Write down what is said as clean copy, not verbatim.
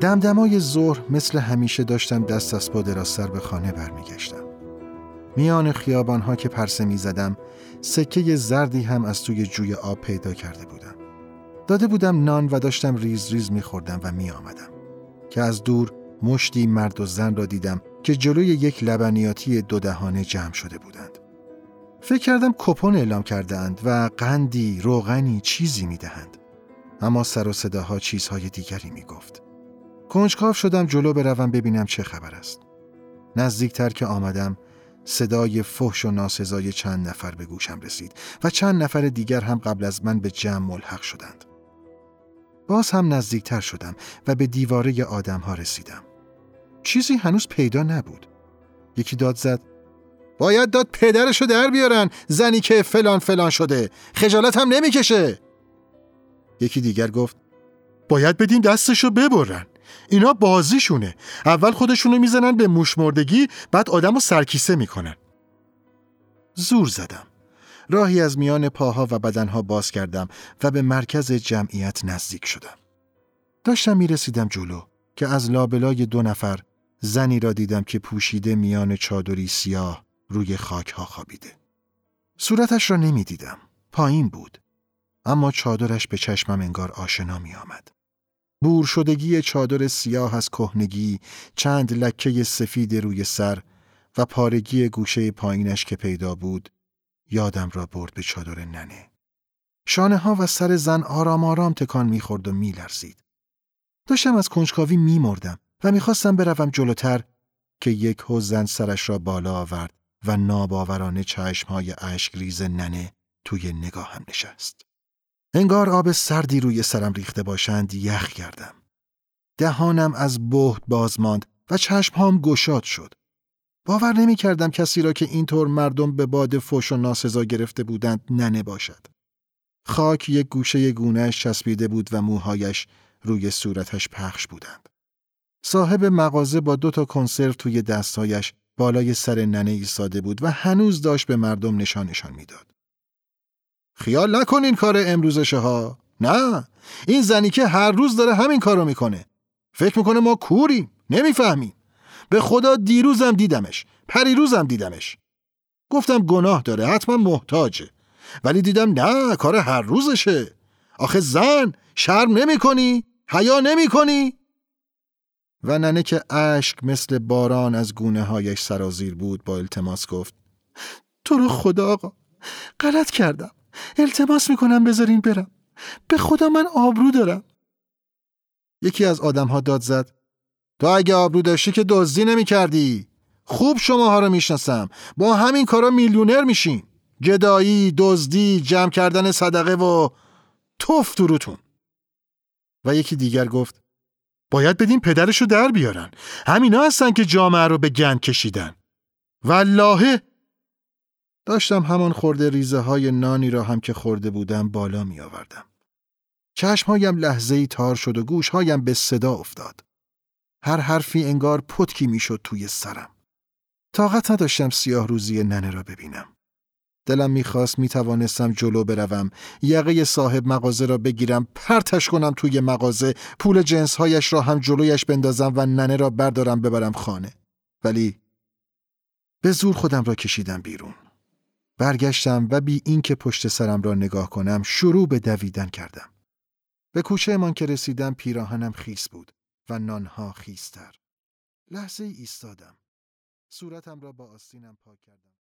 دمدمای ظهر مثل همیشه داشتم دست از پا درازتر به خانه برمیگشتم. میان خیابانها که پرسه میزدم سکه زردی هم از توی جوی آب پیدا کرده بودم. داده بودم نان و داشتم ریز ریز میخوردم و میآمدم که از دور مشتی مرد و زن را دیدم که جلوی یک لبنیاتی 2 دهانه جمع شده بودند. فکر کردم کپون اعلام کرده‌اند و قندی، روغنی، چیزی میدهند. اما سر و صداها چیزهای دیگری میگفت. کنجکاو شدم جلو بروم ببینم چه خبر است. نزدیکتر که آمدم صدای فحش و ناسزای چند نفر به گوشم رسید و چند نفر دیگر هم قبل از من به جمع ملحق شدند. باز هم نزدیکتر شدم و به دیواره آدم‌ها رسیدم. چیزی هنوز پیدا نبود. یکی داد زد: باید داد پدرشو در بیارن، زنی که فلان فلان شده، خجالت هم نمیکشه. یکی دیگر گفت: باید بدین دستشو ببرن، اینا بازیشونه، اول خودشونو میزنن به موشمردگی، بعد آدمو سرکیسه میکنن. زور زدم. راهی از میان پاها و بدنها باز کردم و به مرکز جمعیت نزدیک شدم. داشتم میرسیدم جلو که از لابلای 2 نفر زنی را دیدم که پوشیده میان چادری سیاه روی خاکها خوابیده. صورتش را نمیدیدم، پایین بود، اما چادرش به چشمم انگار آشنا می آمد. بور شدگی چادر سیاه از کهنگی، چند لکه سفید روی سر و پارگی گوشه پایینش که پیدا بود، یادم را برد به چادر ننه. شانه ها و سر زن آرام آرام تکان می خورد و می لرزید. داشتم از کنجکاوی می مردم و می خواستم بروم جلوتر که یک زن سرش را بالا آورد و ناباورانه چشمهای اشک ریز ننه توی نگاهم نشست. انگار آب سردی روی سرم ریخته باشند یخ کردم. دهانم از بهت باز ماند و چشمهام گشاد شد. باور نمی کردم کسی را که اینطور مردم به باد فحش و ناسزا گرفته بودند ننه باشد. خاک یک گوشه گونه‌اش چسبیده بود و موهایش روی صورتش پخش بودند. صاحب مغازه با 2 کنسرو توی دستهایش بالای سر ننه ایستاده بود و هنوز داشت به مردم نشانشان میداد. خیال نکنین کار امروزشه ها. نه، این زنی که هر روز داره همین کارو میکنه. فکر میکنه ما کوریم، نمیفهمیم. به خدا دیروزم دیدمش، پریروزم دیدمش. گفتم گناه داره، حتما محتاجه. ولی دیدم نه، کار هر روزشه. آخه زن، شرم نمیکنی؟ حیا نمیکنی؟ و ننه که اشک مثل باران از گونه هایش سرازیر بود با التماس گفت: تو رو خدا آقا، غلط کردم. التماس میکنم بذارین برم. به خدا من آبرو دارم. یکی از آدمها داد زد: تو اگه آبرو داشتی که دزدی نمی کردی. خوب شماها رو میشناسم. با همین کارا میلیونر میشین. گدایی، دزدی، جمع کردن صدقه و توف دروتون. و یکی دیگر گفت: باید بدین پدرشو در بیارن. همینا هستن که جامعه رو به گند کشیدن. والله. داشتم همان خورده ریزه های نانی را هم که خورده بودم بالا می آوردم. چشمهایم لحظه‌ای تار شد و گوشهایم به صدا افتاد. هر حرفی انگار پتکی می شد توی سرم. طاقت نداشتم سیاه روزی ننه را ببینم. دلم می‌خواست می‌توانستم جلو بروم، یقه صاحب مغازه را بگیرم، پرتش کنم توی مغازه، پول جنس‌هایش را هم جلویش بندازم و ننه را بردارم ببرم خانه. ولی به زور خودم را کشیدم بیرون. برگشتم و بی اینکه پشت سرم را نگاه کنم شروع به دویدن کردم. به کوچه من که رسیدم پیراهنم خیس بود و نانها خیستر. لحظه ایستادم. صورتم را با آستینم پاک کردم.